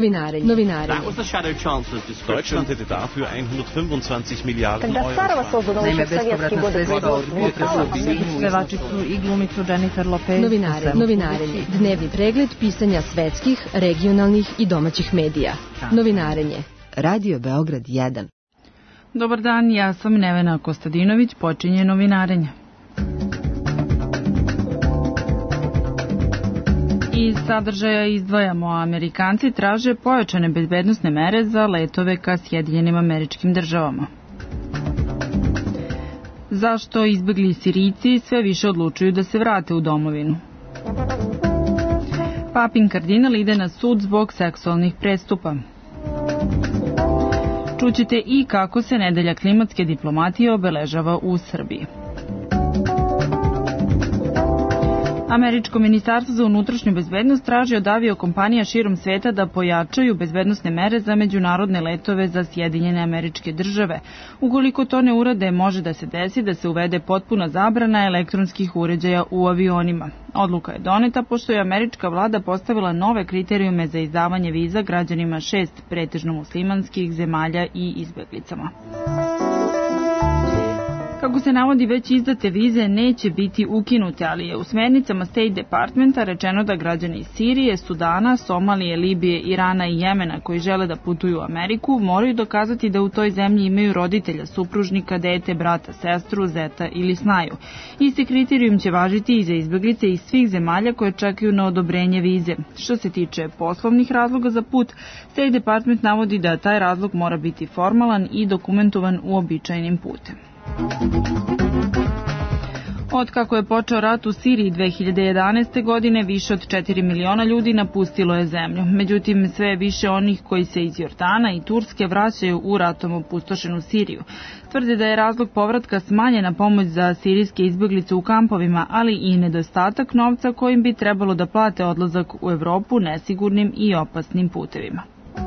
Deutschland hätte dafür 125 Milliarden Euro. Naime, bespovratna sredstva od pevačicu i glumicu Jennifer Lopez. Novinarenje. Dnevni pregled pisanja svetskih, regionalnih i domaćih medija. Novinarenje. Radio Beograd 1. Dobar dan, ja sam Nevena Kostadinović, počinje novinarenje. Iz sadržaja izdvajamo, Amerikanci traže pojačane bezbednosne mere za letove ka Sjedinjenim Američkim Državama. Zašto izbegli Sirijci sve više odlučuju da se vrate u domovinu? Papin kardinal ide na sud zbog seksualnih prestupa. Čućete i kako se nedelja klimatske diplomatije obeležava u Srbiji. Američko ministarstvo za unutrašnju bezbednost traži od aviokompanija širom sveta da pojačaju bezbednosne mere za međunarodne letove za Sjedinjene Američke Države. Ukoliko to ne urade, može da se desi da se uvede potpuna zabrana elektronskih uređaja u avionima. Odluka je doneta pošto je američka vlada postavila nove kriterijume za izdavanje viza građanima 6 pretežno muslimanskih zemalja i izbeglicama. Kako se navodi, već izdate vize neće biti ukinute, ali je u smernicama State Departmenta rečeno da građani iz Sirije, Sudana, Somalije, Libije, Irana i Jemena koji žele da putuju u Ameriku moraju dokazati da u toj zemlji imaju roditelja, supružnika, dete, brata, sestru, zeta ili snaju. Isti kriterijum će važiti i za izbeglice iz svih zemalja koje čekaju na odobrenje vize. Što se tiče poslovnih razloga za put, State Department navodi da taj razlog mora biti formalan i dokumentovan uobičajenim putem. Od kako je počeo rat u Siriji 2011. godine, više od 4 miliona ljudi napustilo je zemlju. Međutim, sve je više onih koji se iz Jordana i Turske vraćaju u ratom opustošenu Siriju. Tvrde da je razlog povratka smanjena pomoć za sirijske izbeglice u kampovima, ali i nedostatak novca kojim bi trebalo da plate odlazak u Evropu nesigurnim i opasnim putevima.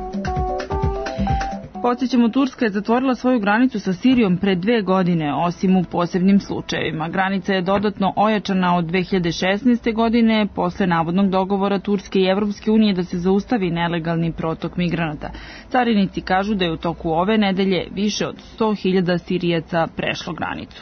Podsjećamo, Turska je zatvorila svoju granicu sa Sirijom pre 2 godine, osim u posebnim slučajevima. Granica je dodatno ojačana od 2016. godine posle navodnog dogovora Turske i Evropske unije da se zaustavi nelegalni protok migranata. Carinici kažu da je u toku ove nedelje više od 100.000 Sirijaca prešlo granicu.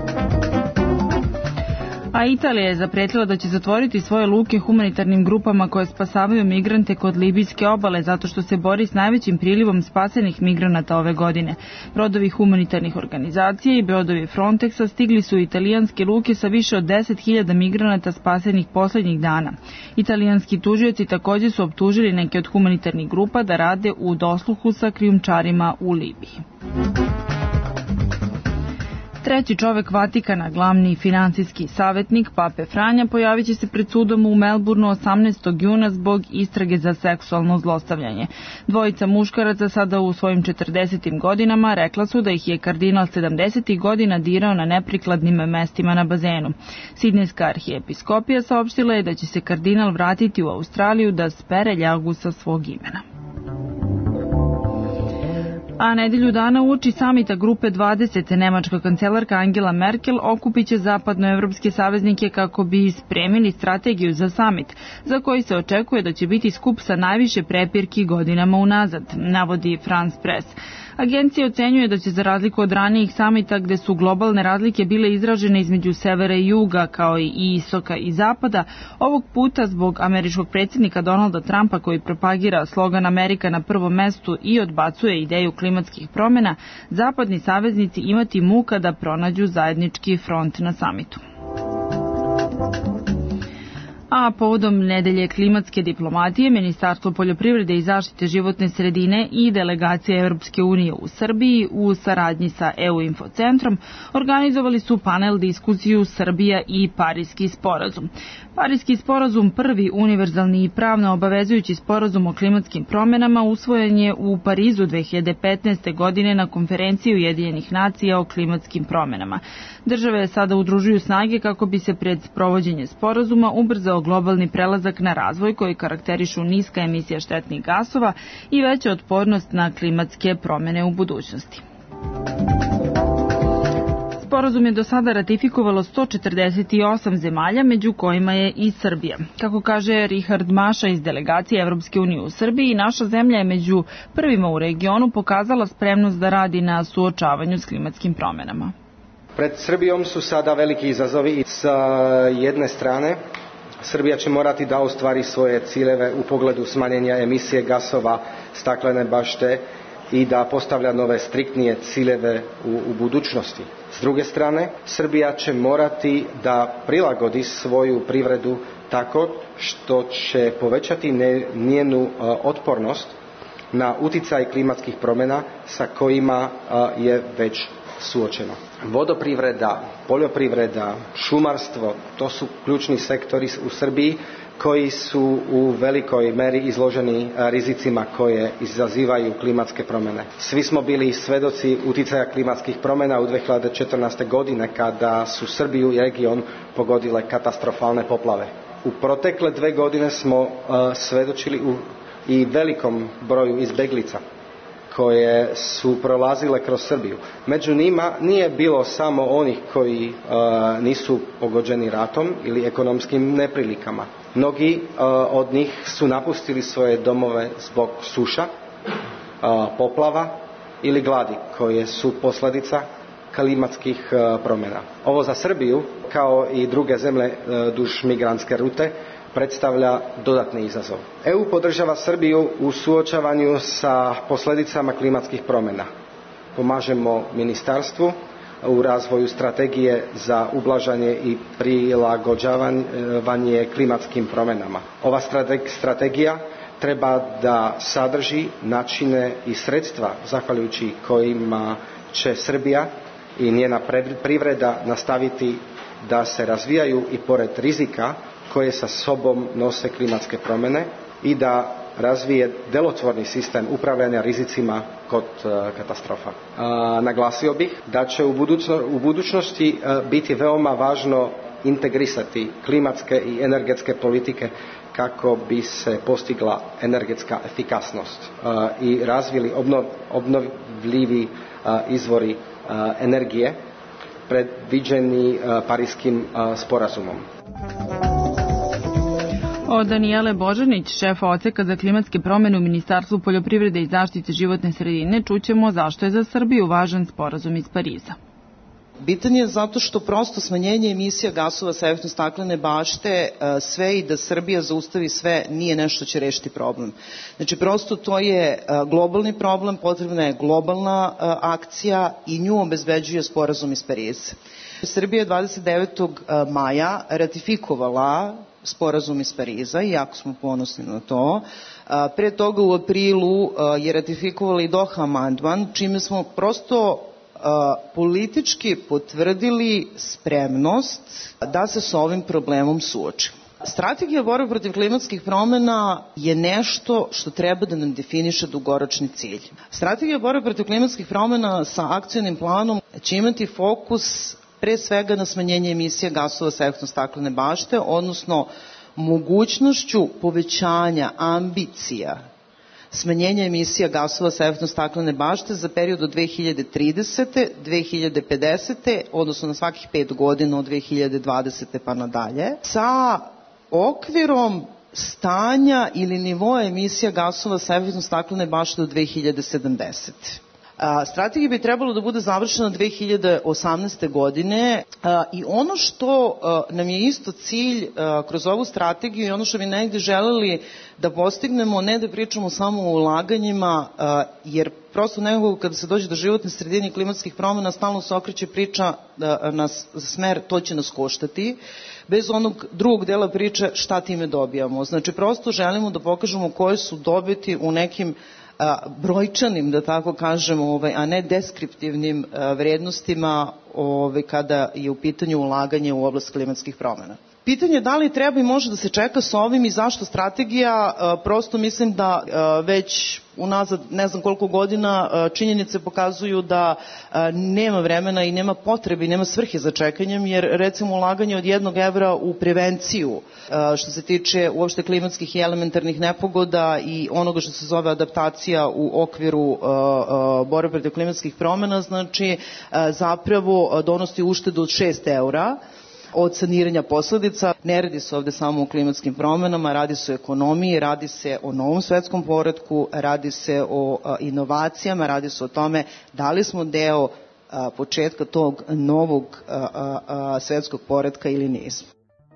A Italija je zapretila da će zatvoriti svoje luke humanitarnim grupama koje spasavaju migrante kod libijske obale zato što se bori s najvećim prilivom spasenih migranata ove godine. Brodovi humanitarnih organizacija i brodovi Frontexa stigli su u italijanske luke sa više od 10.000 migranata spasenih poslednjih dana. Italijanski tužioci također su optužili neke od humanitarnih grupa da rade u dosluhu sa krijumčarima u Libiji. Treći čovek Vatikana, glavni finansijski savjetnik Pape Franja, pojavit će se pred sudom u Melbourneu 18. juna zbog istrage za seksualno zlostavljanje. Dvojica muškaraca sada u svojim 40. godinama rekla su da ih je kardinal 70. godina dirao na neprikladnim mestima na bazenu. Sidnejska arhijepiskopija saopštila je da će se kardinal vratiti u Australiju da spere ljagu sa svog imena. A nedelju dana uoči samita Grupe 20, nemačka kancelarka Angela Merkel okupit će zapadnoevropske saveznike kako bi spremili strategiju za samit, za koji se očekuje da će biti skup sa najviše prepirki godinama unazad, navodi France Press. Agencija ocenjuje da će za razliku od ranijih samita gde su globalne razlike bile izražene između severa i juga kao i istoka i zapada, ovog puta zbog američkog predsjednika Donalda Trumpa koji propagira slogan Amerika na prvom mestu i odbacuje ideju klimatskih promjena, zapadni saveznici imati muka da pronađu zajednički front na samitu. A povodom nedelje klimatske diplomatije, Ministarstvo poljoprivrede i zaštite životne sredine i delegacija Evropske unije u Srbiji u saradnji sa EU Infocentrom organizovali su panel diskusiju Srbija i Pariski sporazum. Pariski sporazum, prvi univerzalni i pravno obavezujući sporazum o klimatskim promjenama, usvojen je u Parizu 2015. godine na konferenciji Ujedinjenih nacija o klimatskim promjenama. Države sada udružuju snage kako bi se pred sprovođenje sporazuma ubrzao globalni prelazak na razvoj koji karakterišu niska emisija štetnih gasova i veća otpornost na klimatske promjene u budućnosti. Sporazum je do sada ratifikovalo 148 zemalja, među kojima je i Srbija. Kako kaže Richard Maša iz delegacije Evropske unije u Srbiji, naša zemlja je među prvima u regionu pokazala spremnost da radi na suočavanju s klimatskim promenama. Pred Srbijom su sada veliki izazovi i sa jedne strane Srbija će morati da ostvari svoje ciljeve u pogledu smanjenja emisije gasova staklene bašte i da postavlja nove striktnije ciljeve u budućnosti. S druge strane, Srbija će morati da prilagodi svoju privredu tako što će povećati njenu otpornost na uticaj klimatskih promjena sa kojima je već suočena. Vodoprivreda, poljoprivreda, šumarstvo, to su ključni sektori u Srbiji koji su u velikoj meri izloženi rizicima koje izazivaju klimatske promjene. Svi smo bili svedoci uticaja klimatskih promjena u 2014. godine kada su Srbiju i region pogodile katastrofalne poplave. U protekle 2 godine smo svedočili i velikom broju izbeglica koje su prolazile kroz Srbiju. Među njima nije bilo samo onih koji nisu pogođeni ratom ili ekonomskim neprilikama. Mnogi od njih su napustili svoje domove zbog suša, poplava ili gladi koje su posljedica klimatskih promjena. Ovo za Srbiju, kao i druge zemlje duž migrantske rute, predstavlja dodatni izazov. EU podržava Srbiju u suočavanju sa posljedicama klimatskih promjena. Pomažemo ministarstvu u razvoju strategije za ublažanje i prilagođavanje klimatskim promjenama. Ova strategija treba da sadrži načine i sredstva zahvaljujući kojima će Srbija i njena privreda nastaviti da se razvijaju i pored rizika koje sa sobom nose klimatske promjene i da razvije delotvorni sistem upravljanja rizicima kod katastrofa. Naglasio bih da će u budućnosti biti veoma važno integrisati klimatske i energetske politike kako bi se postigla energetska efikasnost i razvili obnovljivi izvori energije predviđeni Pariskim sporazumom. Od Danijele Božanić, šefa odseka za klimatske promjene u Ministarstvu poljoprivrede i zaštite životne sredine, čućemo zašto je za Srbiju važan sporazum iz Pariza. Bitan je zato što prosto smanjenje emisija gasova sa efektom staklene bašte sve i da Srbija zaustavi sve nije nešto će rešiti problem. Znači prosto to je globalni problem, potrebna je globalna akcija i nju obezbeđuje sporazum iz Pariza. Srbija je 29. maja ratifikovala sporazum iz Pariza i jako smo ponosni na to. Pre toga u aprilu je ratifikovala i Doha amandman, čime smo prosto politički potvrdili spremnost da se s ovim problemom suočimo. Strategija borbe protiv klimatskih promjena je nešto što treba da nam definiše dugoročni cilj. Strategija borbe protiv klimatskih promjena sa akcionim planom će imati fokus pre svega na smanjenje emisija gasova sa efektom staklene bašte, odnosno mogućnošću povećanja ambicija smanjenja emisija gasova sa efektom staklene bašte za period od 2030. 2050. odnosno na svakih 5 godina od 2020. pa nadalje, sa okvirom stanja ili nivoa emisija gasova sa efektom staklene bašte do 2070. Strategija bi trebalo da bude završena 2018. godine i ono što nam je isto cilj kroz ovu strategiju i ono što bi negdje želeli da postignemo, ne da pričamo samo o ulaganjima, jer prosto nekako kada se dođe do životne sredine i klimatskih promjena stalno se okreće priča na smer to će nas koštati, bez onog drugog dela priče šta time dobijamo. Znači prosto želimo da pokažemo koje su dobiti u nekim brojčanim, da tako kažemo, a ne deskriptivnim vrednostima kada je u pitanju ulaganje u oblast klimatskih promjena. Pitanje je da li treba i može da se čeka s ovim i zašto strategija, prosto mislim da već unazad ne znam koliko godina činjenice pokazuju da nema vremena i nema potrebe i nema svrhe za čekanjem, jer recimo ulaganje od 1 evra u prevenciju što se tiče uopšte klimatskih i elementarnih nepogoda i onoga što se zove adaptacija u okviru borbe protiv klimatskih promena, znači zapravo donosi uštedu od 6 eura od saniranja posledica. Ne radi se ovde samo o klimatskim promenama, radi se o ekonomiji, radi se o novom svetskom poretku, radi se o inovacijama, radi se o tome da li smo deo početka tog novog svetskog poretka ili nismo.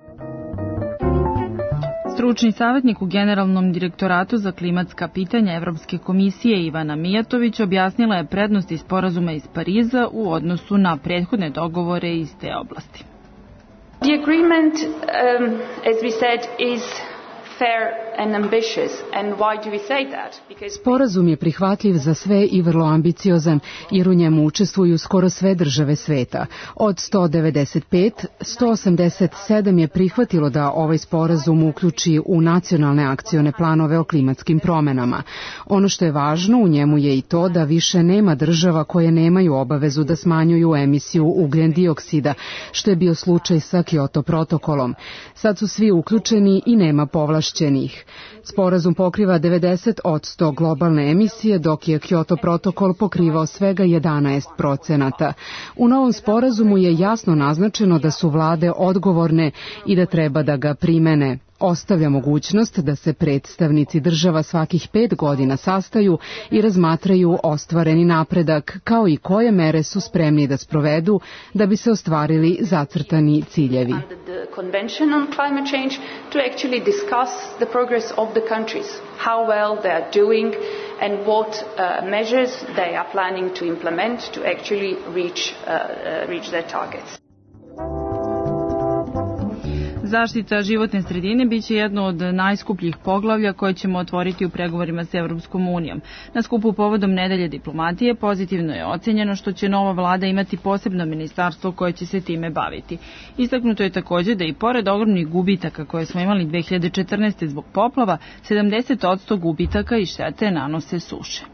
Stručni savjetnik u Generalnom direktoratu za klimatska pitanja Evropske komisije Ivana Mijatović objasnila je prednosti sporazuma iz Pariza u odnosu na prethodne dogovore iz te oblasti. The agreement, as we said, is fair and ambitious. And why do we say that? Sporazum je prihvatljiv za sve i vrlo ambiciozan, jer u njemu učestvuju skoro sve države sveta. Od 195, 187 je prihvatilo da ovaj sporazum uključi u nacionalne akcione planove o klimatskim promenama. Ono što je važno u njemu je i to da više nema država koje nemaju obavezu da smanjuju emisiju ugljen dioksida, što je bio slučaj sa Kyoto protokolom. Sad su svi uključeni i nema povlašćenih. Sporazum pokriva 90% globalne emisije, dok je Kyoto protokol pokrivao svega 11%. U novom sporazumu je jasno naznačeno da su vlade odgovorne i da treba da ga primene. Ostavlja mogućnost da se predstavnici država svakih 5 godina sastaju i razmatraju ostvareni napredak, kao i koje mere su spremni da sprovedu da bi se ostvarili zacrtani ciljevi. And what measures they are planning to implement to actually reach their targets. Zaštita životne sredine biće jedno od najskupljih poglavlja koje ćemo otvoriti u pregovorima s Evropskom unijom. Na skupu povodom Nedelje diplomatije pozitivno je ocenjeno što će nova vlada imati posebno ministarstvo koje će se time baviti. Istaknuto je također da i pored ogromnih gubitaka koje smo imali 2014. zbog poplava, 70% gubitaka i štete nanose suše.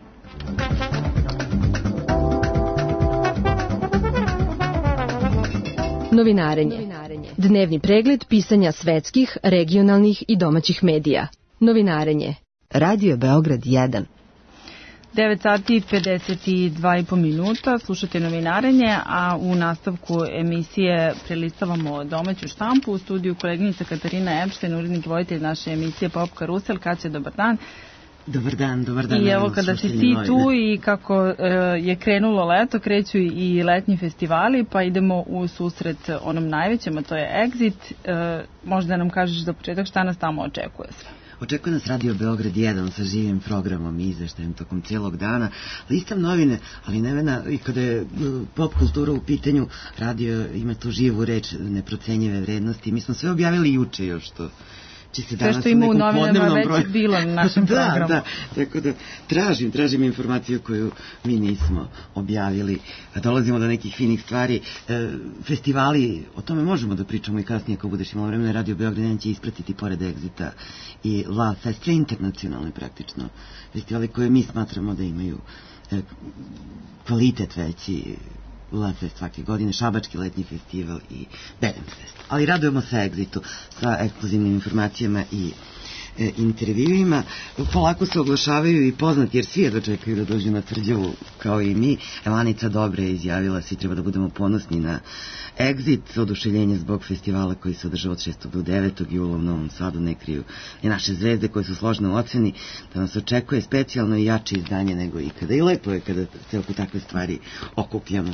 Novinarenje. Dnevni pregled pisanja svetskih, regionalnih i domaćih medija. Novinarenje. Radio Beograd 1. 9 sati i 52,5 minuta, slušate novinarenje, a u nastavku emisije prelistavamo domaću štampu. U studiju koleginica Katarina Epštajn, urednik i voditelj naše emisije Pop Karusel. Kaća, dobar dan. Dobar dan. I evo kada si ti tu i kako je krenulo leto, kreću i letnji festivali, pa idemo u susret onom najvećem, a to je Exit. Možda nam kažeš za početak šta nas tamo očekuje sve? Očekuje nas Radio Beograd 1 sa živim programom i izveštajem tokom cijelog dana. Listam novine, ali Nevena, i kada je pop kultura u pitanju, radio ima tu živu reč neprocenjive vrednosti. Mi smo sve objavili juče još to. Sve što ima u novinama već bilo na našem programu. Da, tako da tražim informaciju koju mi nismo objavili. Dolazimo do nekih finih stvari. Festivali, o tome možemo da pričamo i kasnije ako budeš imala vremena. Radio Beograd će ispratiti pored Exita i La Fest, sve internacionalne praktično festivali koje mi smatramo da imaju kvalitet veći. La Fest svake godine, Šabački letnji festival i Bedenfest. Ali radujemo se Exitu sa ekskluzivnim informacijama i intervjuima. Polako se oglašavaju i poznati, jer svi jedva čekaju da dođu na Tvrđavu kao i mi. Evanica Dobre je izjavila, svi treba da budemo ponosni na Exit, oduševljenje zbog festivala koji se održava od 6. do 9. jula u Novom Sadu, ne kriju i naše zvezde koje su složne u oceni, da nas očekuje specijalno i jače izdanje nego ikada. I lepo je kada se oko takve stvari okupljamo.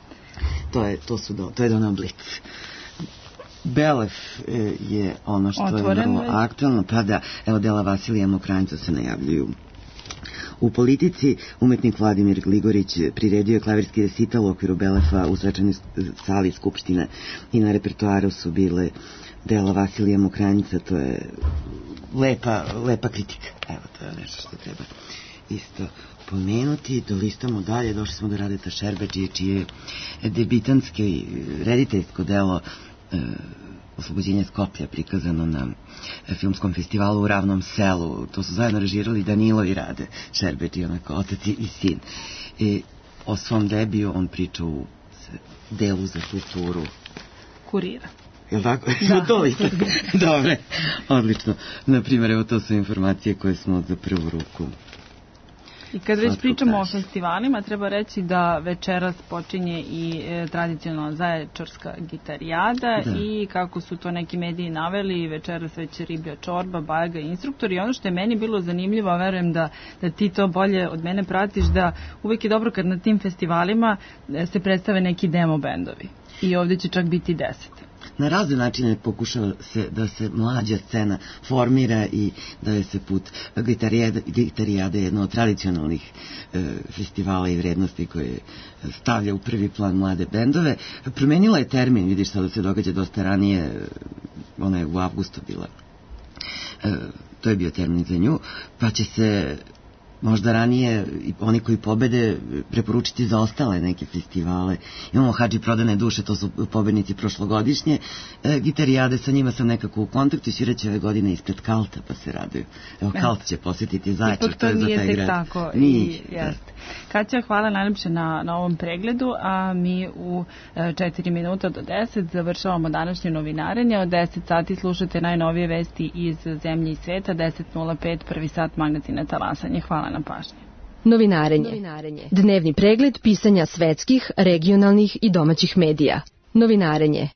To je Donald Blitz. Belef je ono što je vrlo aktualno, pa da, evo dela Vasilija Mokranjca se najavljuju. U politici umetnik Vladimir Gligorić priredio je klavirski resital u okviru Belefa u svečanoj sali Skupštine i na repertoaru su bile dela Vasilija Mokranjca, to je lepa kritika. Evo, to je nešto što treba isto pomenuti. Dolistamo dalje, došli smo do Radeta Šerbeđije, čije je debitansko i rediteljsko delo Oslobođenje Skoplja prikazano na filmskom festivalu u Ravnom selu. To su zajedno režirali Danilo i Rade Šerbedžija, onako otac i sin. O svom debiju on priča u delu za kulturu Kurira. Je li tako? Da. Dobre, odlično. Naprimjer, evo to su informacije koje smo za prvu ruku. I kad već pričamo o festivalima, treba reći da večeras počinje i tradicionalna zaječarska gitarijada i kako su to neki mediji naveli, večeras već riblja čorba, baga i instruktor. I ono što je meni bilo zanimljivo, a verujem da ti to bolje od mene pratiš, da uvek je dobro kad na tim festivalima se predstave neki demo bendovi. I ovdje će čak biti 10. Na razne načine pokušava se da se mlađa scena formira i da je se put gitarijade jedno od tradicionalnih festivala i vrednosti koje stavlja u prvi plan mlade bendove. Promenila je termin, vidiš, sada se događa dosta ranije, ona je u avgustu bila. To je bio termin za nju, pa će se možda ranije oni koji pobede preporučiti za ostale neke festivale. Imamo Hadži prodane duše, to su pobednici prošlogodišnje gitarijade, sa njima sam nekako u kontaktu i sviraće ove godine ispred Kalta, pa se raduju. Evo, Kalt će posjetiti Zaječar, to je za taj grad. Ipak to nije tek tako. Jeste. Katja, hvala najljepše na ovom pregledu, a mi u 4 minuta do 10 završavamo današnje novinarenje. Od 10 sati slušate najnovije vesti iz zemlje i sveta, 10.05, prvi sat magazina Talasanje. Hvala na pažnji. Novinarenje. Dnevni pregled pisanja svetskih, regionalnih i domaćih medija. Novinarenje.